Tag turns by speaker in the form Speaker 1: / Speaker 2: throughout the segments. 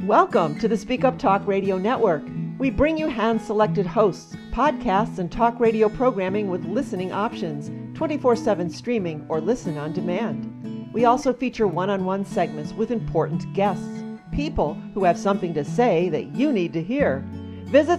Speaker 1: Welcome to the Speak Up Talk Radio Network. We bring you hand-selected hosts, podcasts, and talk radio programming with listening options, 24/7 streaming or listen on demand. We also feature one-on-one segments with important guests, people who have something to say that you need to hear. Visit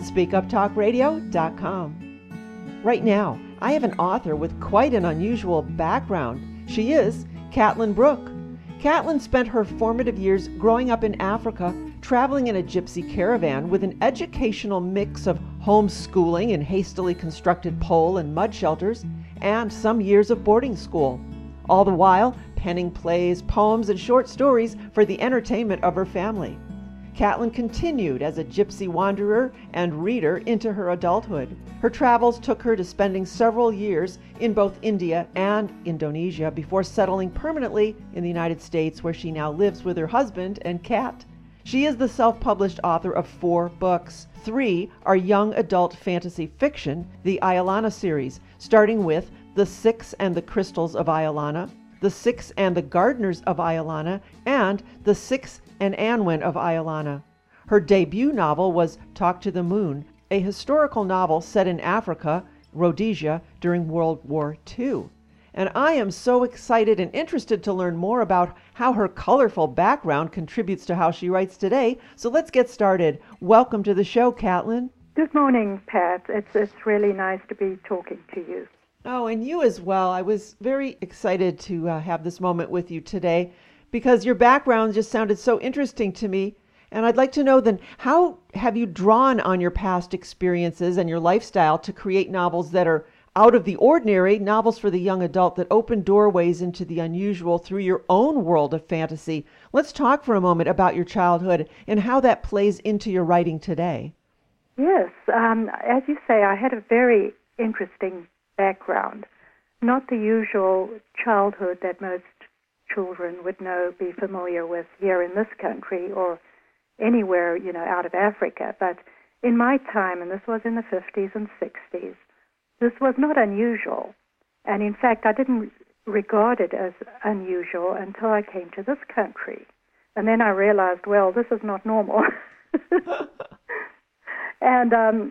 Speaker 1: speakuptalkradio.com. Right now, I have an author with quite an unusual background. She is Caitlin Brooke. Caitlin spent her formative years growing up in Africa, traveling in a gypsy caravan with an educational mix of homeschooling in hastily constructed pole and mud shelters, and some years of boarding school. All the while, penning plays, poems, and short stories for the entertainment of her family. Caitlin continued as a gypsy wanderer and reader into her adulthood. Her travels took her to spending several years in both India and Indonesia before settling permanently in the United States, where she now lives with her husband and cat. She is the self-published author of 4 books. 3 are young adult fantasy fiction, the Iolana series, starting with The Six and the Crystals of Iolana, The Six and the Gardeners of Iolana, and The Six and Anwen of Iolana. Her debut novel was Talk to the Moon, a historical novel set in Africa, Rhodesia, during World War II. And I am so excited and interested to learn more about how her colorful background contributes to how she writes today. So let's get started. Welcome to the show, Caitlin.
Speaker 2: Good morning, Pat. It's really nice to be talking to you.
Speaker 1: Oh, and you as well. I was very excited to have this moment with you today because your background just sounded so interesting to me. And I'd like to know then, how have you drawn on your past experiences and your lifestyle to create novels that are out of the ordinary, novels for the young adult that open doorways into the unusual through your own world of fantasy? Let's talk for a moment about your childhood and how that plays into your writing today.
Speaker 2: Yes, as you say, I had a very interesting background. Not the usual childhood that most children would be familiar with here in this country or anywhere, out of Africa. But in my time, and this was in the 50s and 60s, this was not unusual. And in fact, I didn't regard it as unusual until I came to this country. And then I realized, well, this is not normal. And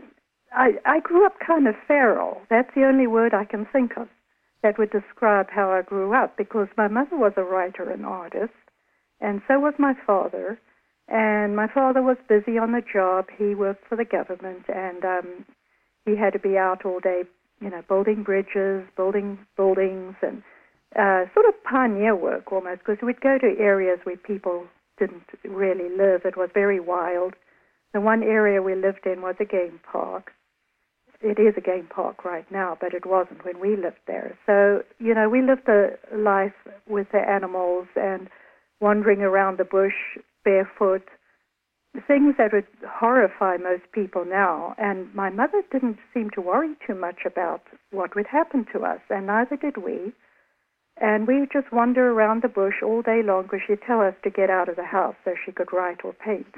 Speaker 2: I grew up kind of feral. That's the only word I can think of that would describe how I grew up, because my mother was a writer and artist, and so was my father. And my father was busy on the job. He worked for the government, and he had to be out all day, building bridges, building buildings, and sort of pioneer work almost, because we'd go to areas where people didn't really live. It was very wild. The one area we lived in was a game park. It is a game park right now, but it wasn't when we lived there. So, we lived a life with the animals and wandering around the bush barefoot, things that would horrify most people now. And my mother didn't seem to worry too much about what would happen to us, and neither did we. And we would just wander around the bush all day long, because she'd tell us to get out of the house so she could write or paint.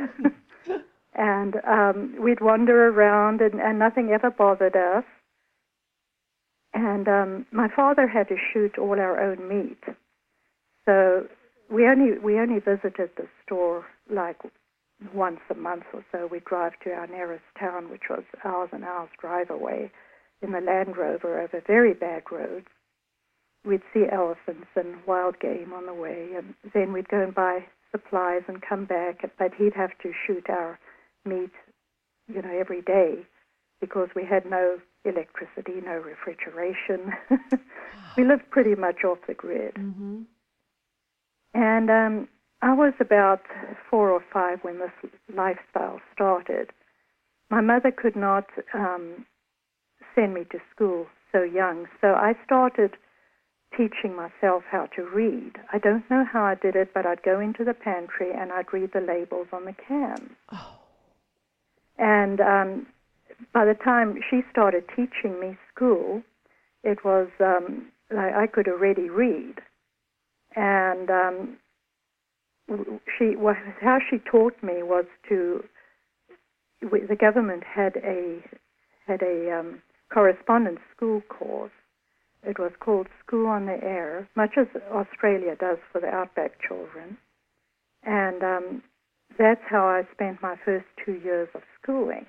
Speaker 2: And we'd wander around, and nothing ever bothered us. And my father had to shoot all our own meat. So we only visited the store like once a month or so. We'd drive to our nearest town, which was hours and hours drive away, in the Land Rover over very bad roads. We'd see elephants and wild game on the way, and then we'd go and buy supplies and come back. But he'd have to shoot our meat, every day, because we had no electricity, no refrigeration. We lived pretty much off the grid. Mm-hmm. And I was about 4 or 5 when this lifestyle started. My mother could not send me to school so young, so I started teaching myself how to read. I don't know how I did it, but I'd go into the pantry and I'd read the labels on the cans. Oh. And by the time she started teaching me school, it was I could already read. And how she taught me was the government had a correspondence school course. It was called School on the Air, much as Australia does for the outback children. And that's how I spent my first 2 years of schooling.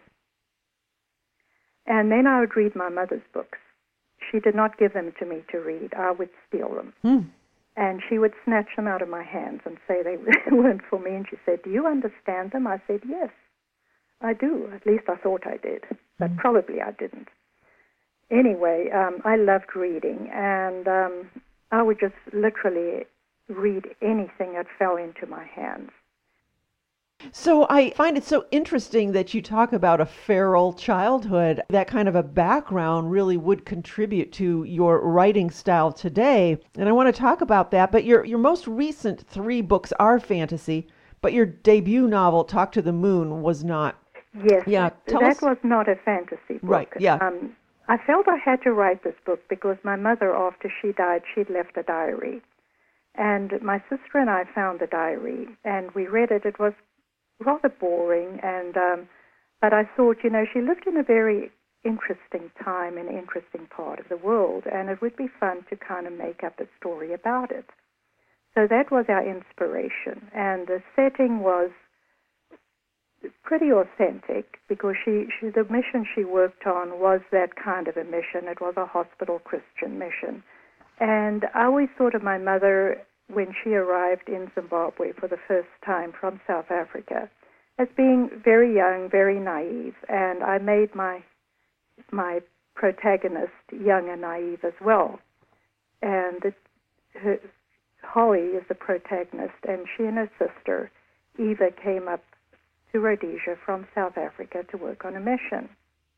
Speaker 2: And then I would read my mother's books. She did not give them to me to read. I would steal them. And she would snatch them out of my hands and say they weren't for me. And she said, "Do you understand them?" I said, "Yes, I do. At least I thought I did. But probably I didn't." Anyway, I loved reading. And I would just literally read anything that fell into my hands.
Speaker 1: So I find it so interesting that you talk about a feral childhood. That kind of a background really would contribute to your writing style today. And I want to talk about that. But your most recent 3 books are fantasy, but your debut novel, Talk to the Moon, was not.
Speaker 2: Yes,
Speaker 1: Yeah,
Speaker 2: that was not a fantasy book.
Speaker 1: Right, yeah.
Speaker 2: I felt I had to write this book because my mother, after she died, she'd left a diary. And my sister and I found the diary, and we read it. It was rather boring, and but I thought, she lived in a very interesting time, an interesting part of the world, and it would be fun to kind of make up a story about it. So that was our inspiration, and the setting was pretty authentic because the mission she worked on was that kind of a mission. It was a hospital Christian mission. And I always thought of my mother when she arrived in Zimbabwe for the first time from South Africa as being very young, very naive, and I made my protagonist young and naive as well. And Holly is the protagonist, and she and her sister, Eva, came up to Rhodesia from South Africa to work on a mission.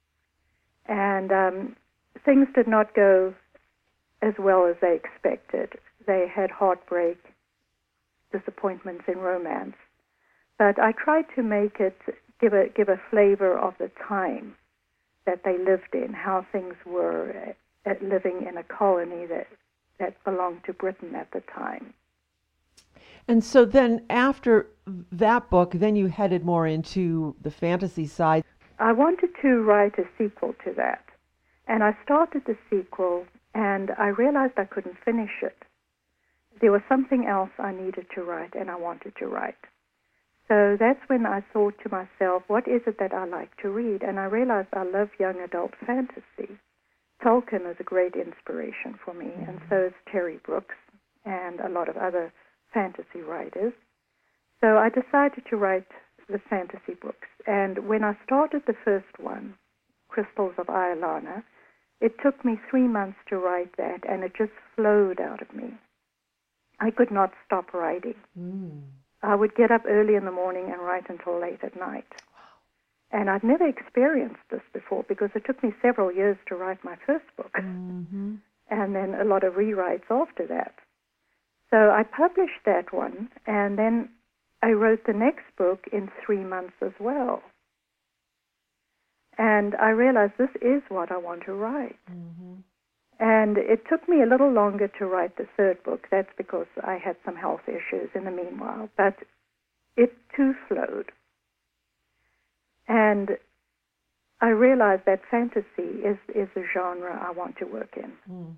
Speaker 2: And things did not go as well as they expected. They had heartbreak, disappointments in romance. But I tried to make it give a flavor of the time that they lived in, how things were living in a colony that belonged to Britain at the time.
Speaker 1: And so then after that book, then you headed more into the fantasy side.
Speaker 2: I wanted to write a sequel to that. And I started the sequel, and I realized I couldn't finish it. There was something else I needed to write, and I wanted to write. So that's when I thought to myself, what is it that I like to read? And I realized I love young adult fantasy. Tolkien is a great inspiration for me, and so is Terry Brooks and a lot of other fantasy writers. So I decided to write the fantasy books. And when I started the first one, Crystals of Iolana, it took me 3 months to write that, and it just flowed out of me. I could not stop writing. I would get up early in the morning and write until late at night. And I'd never experienced this before because it took me several years to write my first book, and then a lot of rewrites after that. So I published that one, and then I wrote the next book in 3 months as well. And I realized this is what I want to write. And it took me a little longer to write the third book. That's because I had some health issues in the meanwhile. But it too flowed. And I realized that fantasy is a genre I want to work in.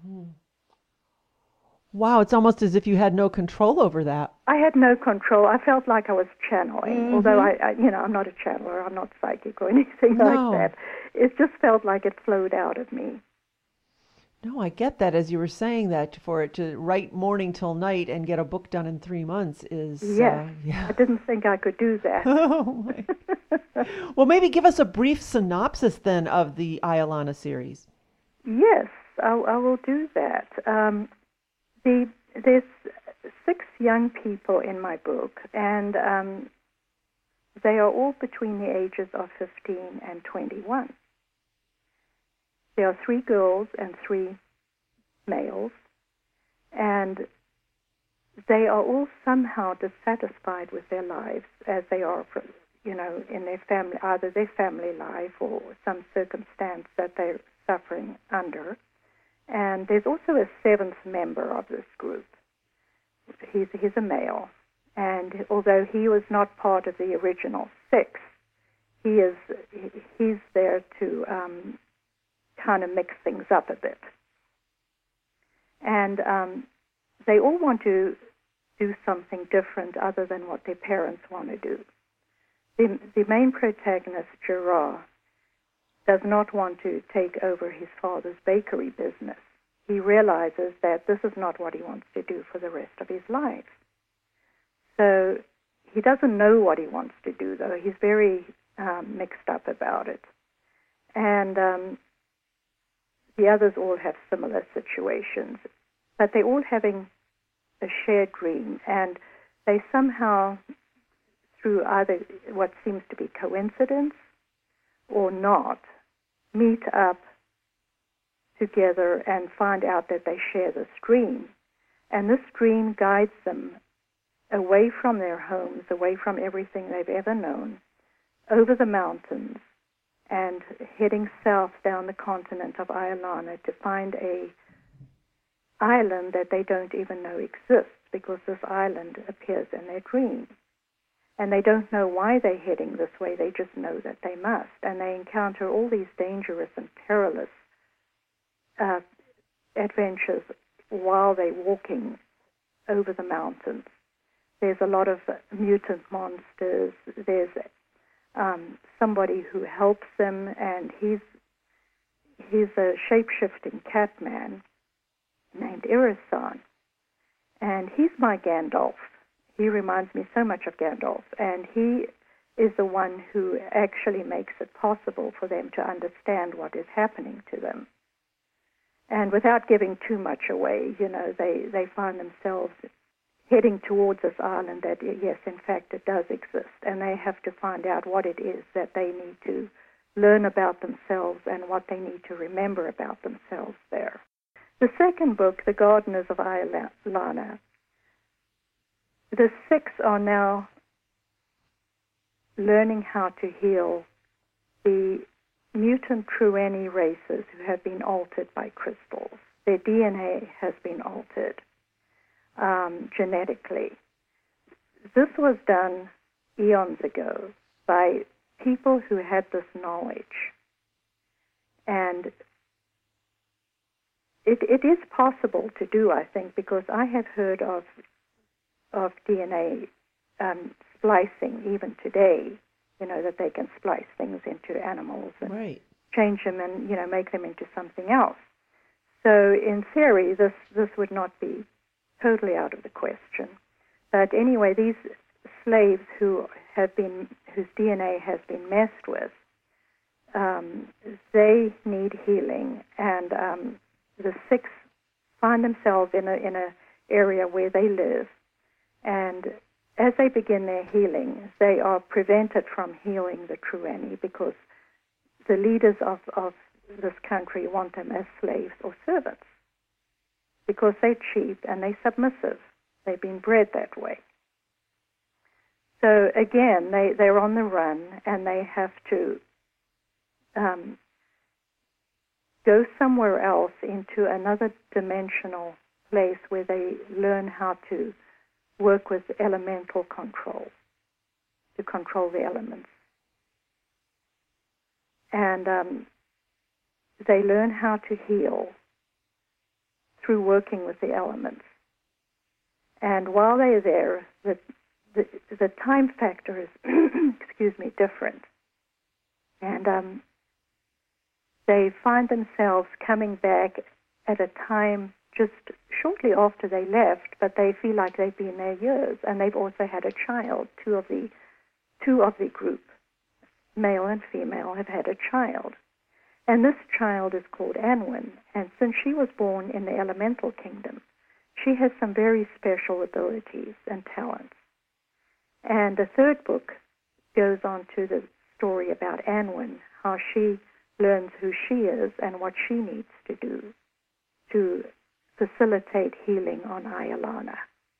Speaker 1: Wow, it's almost as if you had no control over that.
Speaker 2: I had no control. I felt like I was channeling, although I'm not a channeler. I'm not psychic or anything like that. It just felt like it flowed out of me.
Speaker 1: No, I get that. As you were saying that, for it to write morning till night and get a book done in 3 months is...
Speaker 2: Yes, I didn't think I could do that.
Speaker 1: Oh, my. Well, maybe give us a brief synopsis then of the Iolana series.
Speaker 2: Yes, I will do that. There's 6 young people in my book, and they are all between the ages of 15 and 21. There are 3 girls and 3 males, and they are all somehow dissatisfied with their lives as they are, in their family, either their family life or some circumstance that they're suffering under. And there's also a 7th member of this group. He's a male, and although he was not part of the original 6, he's there to kind of mix things up a bit. And they all want to do something different other than what their parents want to do. the main protagonist, Gerard, does not want to take over his father's bakery business. He realizes that this is not what he wants to do for the rest of his life. So he doesn't know what he wants to do, though. He's very mixed up about it. And the others all have similar situations, but they're all having a shared dream, and they somehow, through either what seems to be coincidence or not, meet up together and find out that they share this dream. And this dream guides them away from their homes, away from everything they've ever known, over the mountains, and heading south down the continent of Iolana to find a island that they don't even know exists, because this island appears in their dream. And they don't know why they're heading this way, they just know that they must. And they encounter all these dangerous and perilous adventures while they're walking over the mountains. There's a lot of mutant monsters. There's somebody who helps them, and he's a shape-shifting cat man named Irisan. And he's my Gandalf. He reminds me so much of Gandalf, and he is the one who actually makes it possible for them to understand what is happening to them. And without giving too much away, they find themselves heading towards this island that, yes, in fact, it does exist, and they have to find out what it is that they need to learn about themselves and what they need to remember about themselves there. The second book, The Gardeners of Iolana, the 6 are now learning how to heal the mutant Trueni races who have been altered by crystals. Their DNA has been altered genetically. This was done eons ago by people who had this knowledge. And it is possible to do, I think, because I have heard of DNA splicing even today, that they can splice things into animals and
Speaker 1: right.
Speaker 2: change them and, make them into something else. So in theory, this would not be totally out of the question. But anyway, these slaves whose DNA has been messed with, they need healing, and the 6 find themselves in a area where they live, and as they begin their healing, they are prevented from healing the Trueni because the leaders of this country want them as slaves or servants, because they're cheap and they're submissive. They've been bred that way. So again, they're on the run, and they have to go somewhere else into another dimensional place where they learn how to work with elemental control, to control the elements. And they learn how to heal through working with the elements. And while they're there, the time factor is, different. And they find themselves coming back at a time just shortly after they left, but they feel like they've been there years, and they've also had a child. Two of the group, male and female, have had a child. And this child is called Anwen, and since she was born in the elemental kingdom, she has some very special abilities and talents. And the third book goes on to the story about Anwen, how she learns who she is and what she needs to do to facilitate healing on Iolana.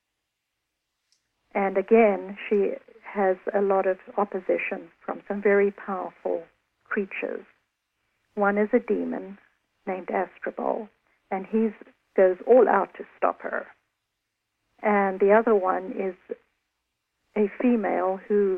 Speaker 2: And again, she has a lot of opposition from some very powerful creatures. One is a demon named Astrobal, and he goes all out to stop her. And the other one is a female who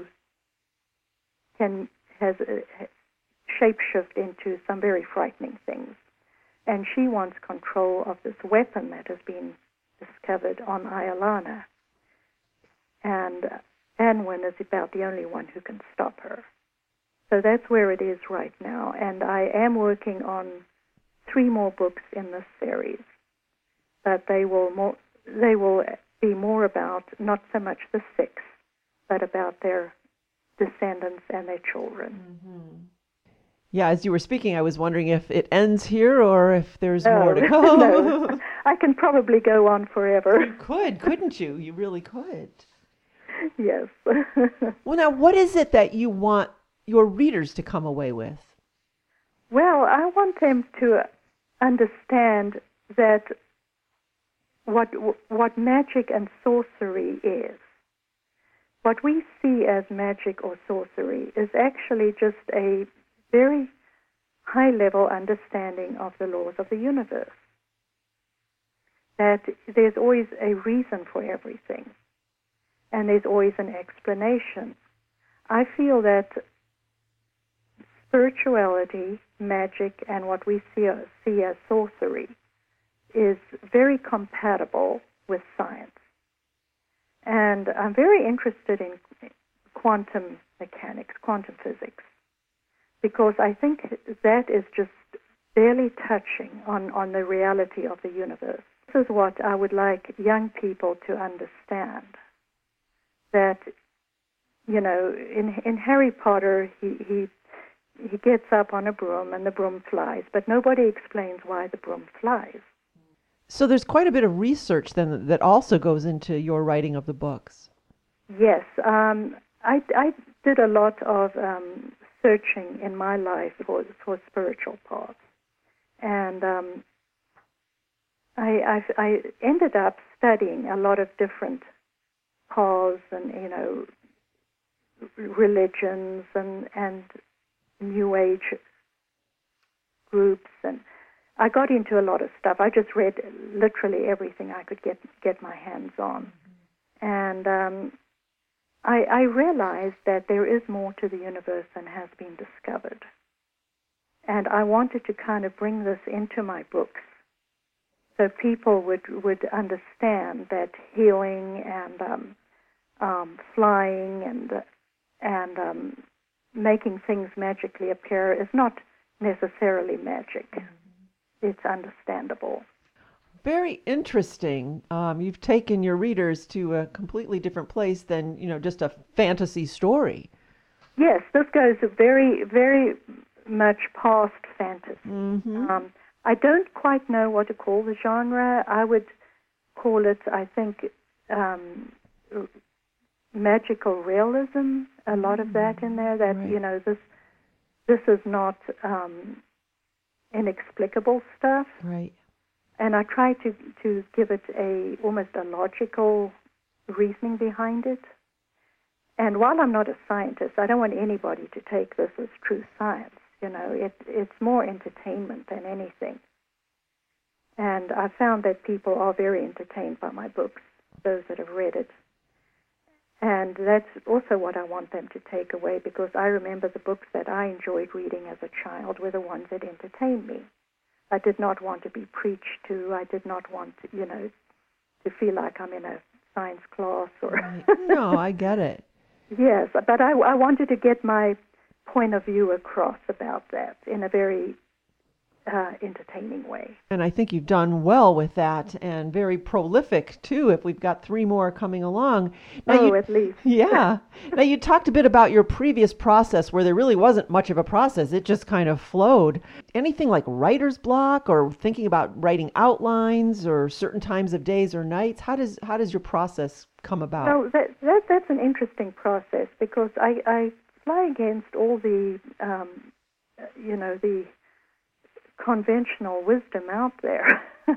Speaker 2: has shapeshift into some very frightening things. And she wants control of this weapon that has been discovered on Iolana. And Anwen is about the only one who can stop her. So that's where it is right now. And I am working on 3 more books in this series. But they will be more about not so much the 6, but about their descendants and their children.
Speaker 1: Mm-hmm. Yeah, as you were speaking, I was wondering if it ends here or if there's more to go.
Speaker 2: No, I can probably go on forever.
Speaker 1: You could, couldn't you? You really could.
Speaker 2: Yes.
Speaker 1: Well, now, what is it that you want your readers to come away with?
Speaker 2: Well, I want them to understand that what magic and sorcery is. What we see as magic or sorcery is actually just a very high-level understanding of the laws of the universe. That there's always a reason for everything, and there's always an explanation. I feel that spirituality, magic, and what we see as sorcery is very compatible with science. And I'm very interested in quantum mechanics, quantum physics, because I think that is just barely touching on the reality of the universe. This is what I would like young people to understand, that, you know, in Harry Potter, he gets up on a broom and the broom flies, but nobody explains why the broom flies.
Speaker 1: So there's quite a bit of research then that also goes into your writing of the books. Yes.
Speaker 2: I did a lot of searching in my life for spiritual paths. And I ended up studying a lot of different paths and, you know, religions and New Age groups, and I got into a lot of stuff. I just read literally everything I could get my hands on. And I realized that there is more to the universe than has been discovered. And I wanted to kind of bring this into my books so people would understand that healing and flying and making things magically appear is not necessarily magic. It's understandable.
Speaker 1: Very interesting. You've taken your readers to a completely different place than, you know, just a fantasy story.
Speaker 2: Yes, this goes very, very much past fantasy.
Speaker 1: Mm-hmm.
Speaker 2: I don't quite know what to call the genre. I would call it, I think, magical realism. A lot of that in there. That, right. You know, this is not inexplicable stuff.
Speaker 1: Right.
Speaker 2: And I try to give it almost a logical reasoning behind it. And while I'm not a scientist, I don't want anybody to take this as true science. You know, it's more entertainment than anything. And I found that people are very entertained by my books, those that have read it. And that's also what I want them to take away, because I remember the books that I enjoyed reading as a child were the ones that entertained me. I did not want to be preached to. I did not want, you know, to feel like I'm in a science class or...
Speaker 1: Right. No, I get it.
Speaker 2: Yes, but I wanted to get my point of view across about that in a very entertaining way.
Speaker 1: And I think you've done well with that, and very prolific too, if we've got 3 more coming along.
Speaker 2: Now at least.
Speaker 1: Yeah. Now, you talked a bit about your previous process where there really wasn't much of a process. It just kind of flowed. Anything like writer's block, or thinking about writing outlines, or certain times of days or nights? How does your process come about?
Speaker 2: No, that's an interesting process, because I fly against all the, you know, the conventional wisdom out there.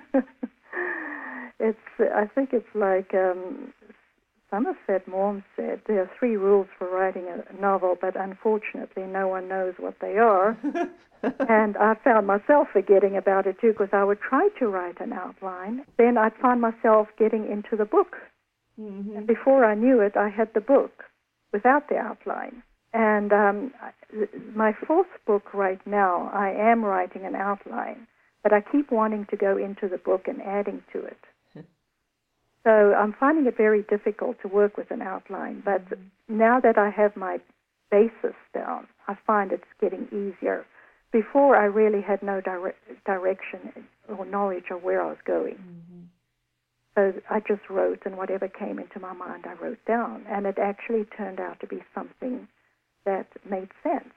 Speaker 2: I think it's like Somerset Maugham said, there are 3 rules for writing a novel, but unfortunately no one knows what they are. And I found myself forgetting about it too, because I would try to write an outline, then I'd find myself getting into the book. Mm-hmm. And before I knew it, I had the book without the outline. And my 4th book right now, I am writing an outline, but I keep wanting to go into the book and adding to it. So I'm finding it very difficult to work with an outline. But now that I have my basis down, I find it's getting easier. Before, I really had no direction or knowledge of where I was going. So I just wrote, and whatever came into my mind, I wrote down. And it actually turned out to be something that made sense.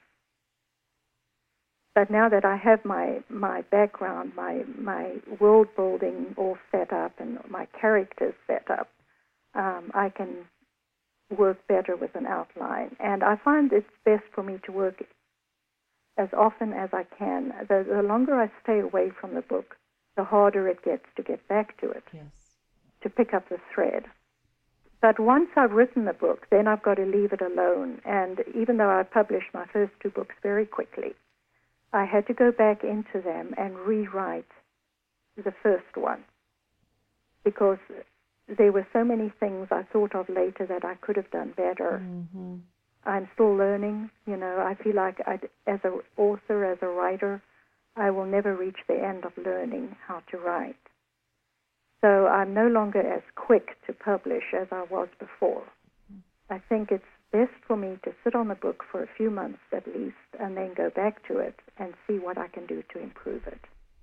Speaker 2: But now that I have my background, my world building all set up and my characters set up, I can work better with an outline. And I find it's best for me to work as often as I can. The longer I stay away from the book, the harder it gets to get back to it, to pick up the thread. But once I've written the book, then I've got to leave it alone. And even though I published my first 2 books very quickly, I had to go back into them and rewrite the first one because there were so many things I thought of later that I could have done better. I'm still learning. I feel like as an author, as a writer, I will never reach the end of learning how to write. So I'm no longer as quick to publish as I was before. I think it's best for me to sit on the book for a few months at least and then go back to it and see what I can do to improve it.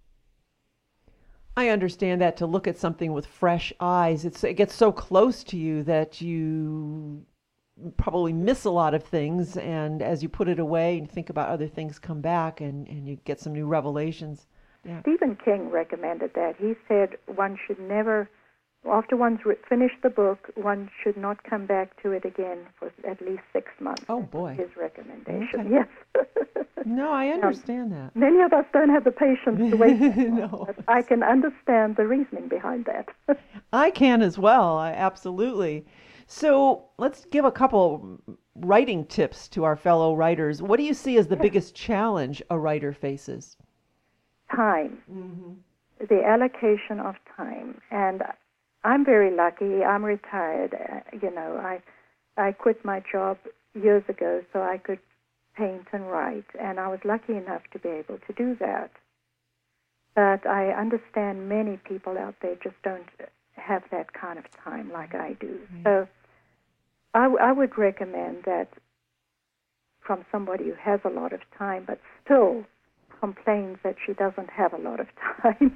Speaker 1: I understand that, to look at something with fresh eyes, it gets so close to you that you probably miss a lot of things, and as you put it away and think about other things, come back and you get some new revelations. Yeah.
Speaker 2: Stephen King recommended that. He said one should never, after one's finished the book, one should not come back to it again for at least 6 months.
Speaker 1: Oh, boy.
Speaker 2: His recommendation,
Speaker 1: Okay.
Speaker 2: Yes.
Speaker 1: No, I understand that.
Speaker 2: Many of us don't have the patience to wait.
Speaker 1: No.
Speaker 2: But I can understand the reasoning behind that.
Speaker 1: I can as well, absolutely. So let's give a couple writing tips to our fellow writers. What do you see as the biggest challenge a writer faces?
Speaker 2: Time. The allocation of time. And I'm very lucky. I'm retired. I quit my job years ago so I could paint and write, and I was lucky enough to be able to do that. But I understand many people out there just don't have that kind of time like I do.
Speaker 1: Right.
Speaker 2: So I would recommend that from somebody who has a lot of time but still complains that she doesn't have a lot of time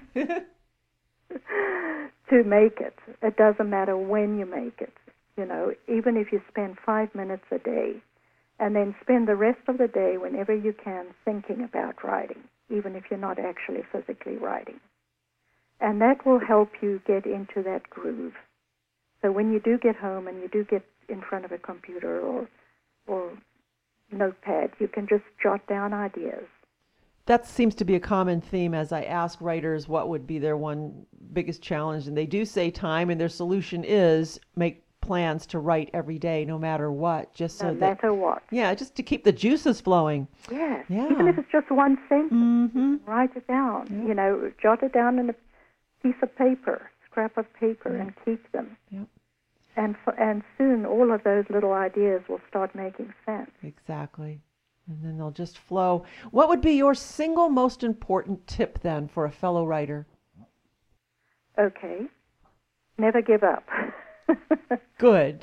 Speaker 2: to make it. It doesn't matter when you make it. Even if you spend 5 minutes a day, and then spend the rest of the day whenever you can thinking about writing, even if you're not actually physically writing. And that will help you get into that groove. So when you do get home and you do get in front of a computer or notepad, you can just jot down ideas.
Speaker 1: That seems to be a common theme as I ask writers what would be their one biggest challenge. And they do say time, and their solution is make plans to write every day, no matter what, just so
Speaker 2: no matter what.
Speaker 1: Yeah, just to keep the juices flowing.
Speaker 2: Yes.
Speaker 1: Yeah.
Speaker 2: Even if it's just one sentence, write it down.
Speaker 1: Yep.
Speaker 2: Jot it down in a piece of paper, scrap of paper, and keep them.
Speaker 1: Yep.
Speaker 2: And soon all of those little ideas will start making sense.
Speaker 1: Exactly. And then they'll just flow. What would be your single most important tip then for a fellow writer?
Speaker 2: Okay. Never give up.
Speaker 1: Good.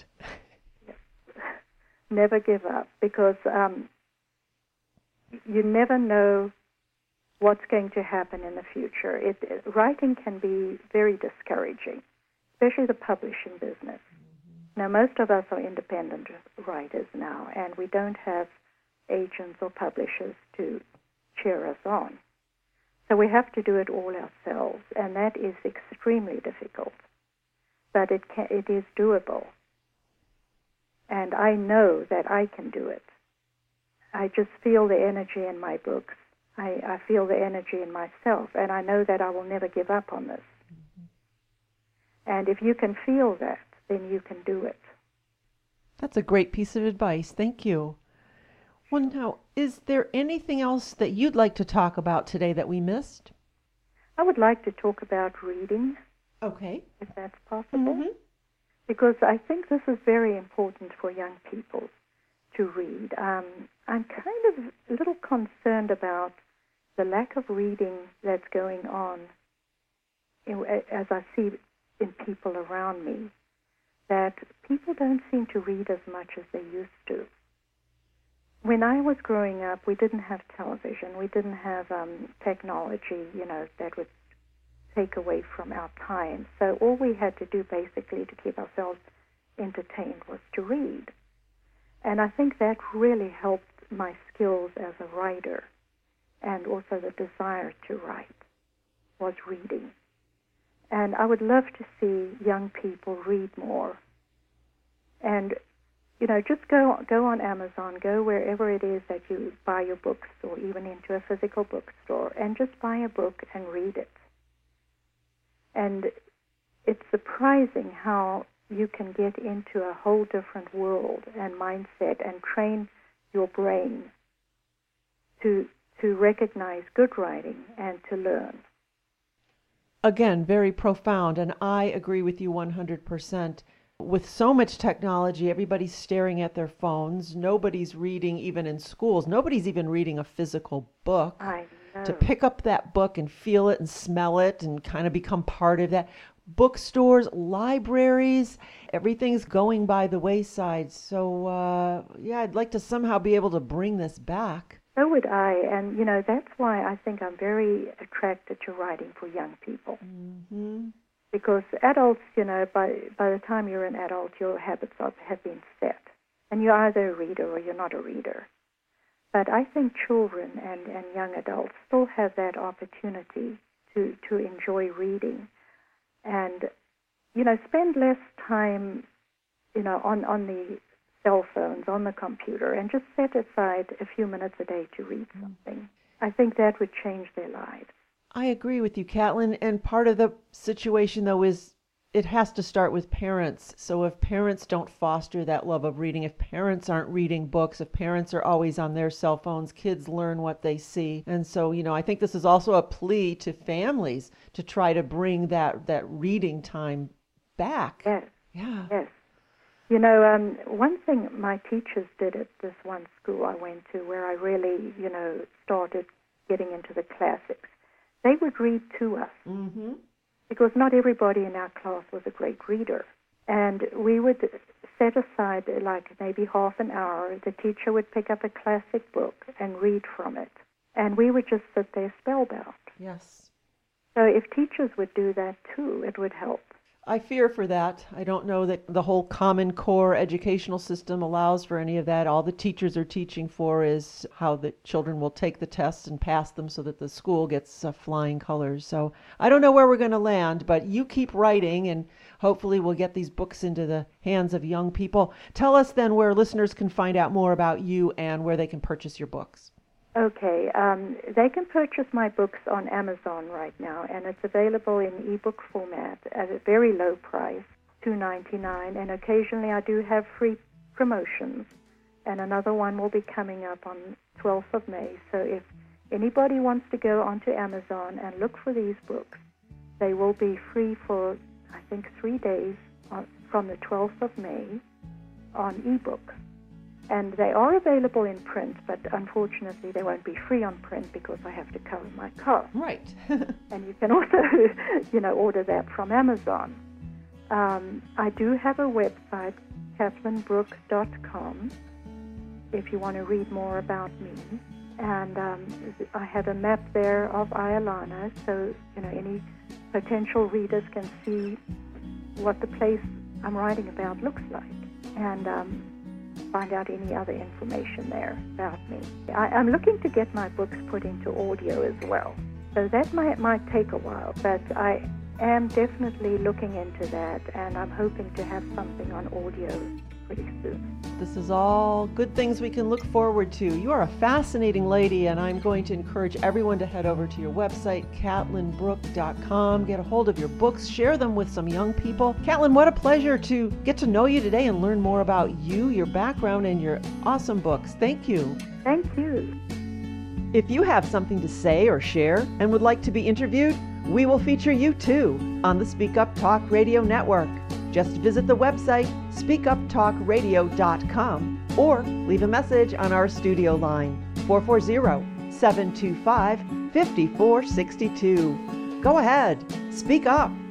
Speaker 2: Never give up, because you never know what's going to happen in the future. Writing can be very discouraging, especially the publishing business. Now, most of us are independent writers now, and we don't have agents or publishers to cheer us on. So we have to do it all ourselves, and that is extremely difficult. But it is doable. And I know that I can do it. I just feel the energy in my books. I feel the energy in myself, and I know that I will never give up on this. And if you can feel that, then you can do it.
Speaker 1: That's a great piece of advice. Thank you. Well, now, is there anything else that you'd like to talk about today that we missed?
Speaker 2: I would like to talk about reading.
Speaker 1: Okay.
Speaker 2: If that's possible. Because I think this is very important for young people to read. I'm kind of a little concerned about the lack of reading that's going on as I see in people around me that people don't seem to read as much as they used to. When I was growing up, we didn't have television. We didn't have technology, that would take away from our time. So all we had to do basically to keep ourselves entertained was to read. And I think that really helped my skills as a writer, and also the desire to write was reading. And I would love to see young people read more. And, just go on Amazon, go wherever it is that you buy your books, or even into a physical bookstore, and just buy a book and read it. And it's surprising how you can get into a whole different world and mindset and train your brain to recognize good writing and to learn.
Speaker 1: Again, very profound, and I agree with you 100%. With so much technology, everybody's staring at their phones. Nobody's reading, even in schools. Nobody's even reading a physical book.
Speaker 2: I know.
Speaker 1: To pick up that book and feel it and smell it and kind of become part of that. Bookstores, libraries, everything's going by the wayside. So, I'd like to somehow be able to bring this back.
Speaker 2: So would I, and that's why I think I'm very attracted to writing for young people.
Speaker 1: Mm-hmm.
Speaker 2: Because adults, by the time you're an adult, your habits have been set, and you're either a reader or you're not a reader. But I think children and young adults still have that opportunity to enjoy reading, and spend less time, on the cell phones, on the computer, and just set aside a few minutes a day to read something. I think that would change their lives.
Speaker 1: I agree with you, Catlin. And part of the situation, though, is it has to start with parents. So if parents don't foster that love of reading, if parents aren't reading books, if parents are always on their cell phones, kids learn what they see. And so, I think this is also a plea to families to try to bring that reading time back.
Speaker 2: Yes.
Speaker 1: Yeah.
Speaker 2: Yes. One thing my teachers did at this one school I went to, where I really, started getting into the classics, they would read to us.
Speaker 1: Mm-hmm.
Speaker 2: Because not everybody in our class was a great reader. And we would set aside like maybe half an hour. The teacher would pick up a classic book and read from it. And we would just sit there spellbound.
Speaker 1: Yes.
Speaker 2: So if teachers would do that too, it would help.
Speaker 1: I fear for that. I don't know that the whole Common Core educational system allows for any of that. All the teachers are teaching for is how the children will take the tests and pass them so that the school gets flying colors. So I don't know where we're going to land, but you keep writing, and hopefully we'll get these books into the hands of young people. Tell us then where listeners can find out more about you and where they can purchase your books.
Speaker 2: Okay, they can purchase my books on Amazon right now, and it's available in ebook format at a very low price, $2.99, and occasionally I do have free promotions, and another one will be coming up on 12th of May. So if anybody wants to go onto Amazon and look for these books, they will be free for, I think, 3 days from the 12th of May on ebook. And they are available in print, but unfortunately they won't be free on print because I have to cover my cost.
Speaker 1: Right.
Speaker 2: And you can also, order that from Amazon. I do have a website, CatlinBrook.com, if you want to read more about me. And I have a map there of Iolana, so, any potential readers can see what the place I'm writing about looks like. And find out any other information there about me. I'm looking to get my books put into audio as well. So that might take a while, but I am definitely looking into that, and I'm hoping to have something on audio pretty soon.
Speaker 1: This is all good things we can look forward to. You are a fascinating lady, and I'm going to encourage everyone to head over to your website, CatlinBrook.com, get a hold of your books, share them with some young people. Catlin, what a pleasure to get to know you today and learn more about you, your background, and your awesome books. Thank you.
Speaker 2: Thank you.
Speaker 1: If you have something to say or share and would like to be interviewed, we will feature you too on the Speak Up Talk Radio Network. Just visit the website speakuptalkradio.com or leave a message on our studio line 440-725-5462. Go ahead, speak up.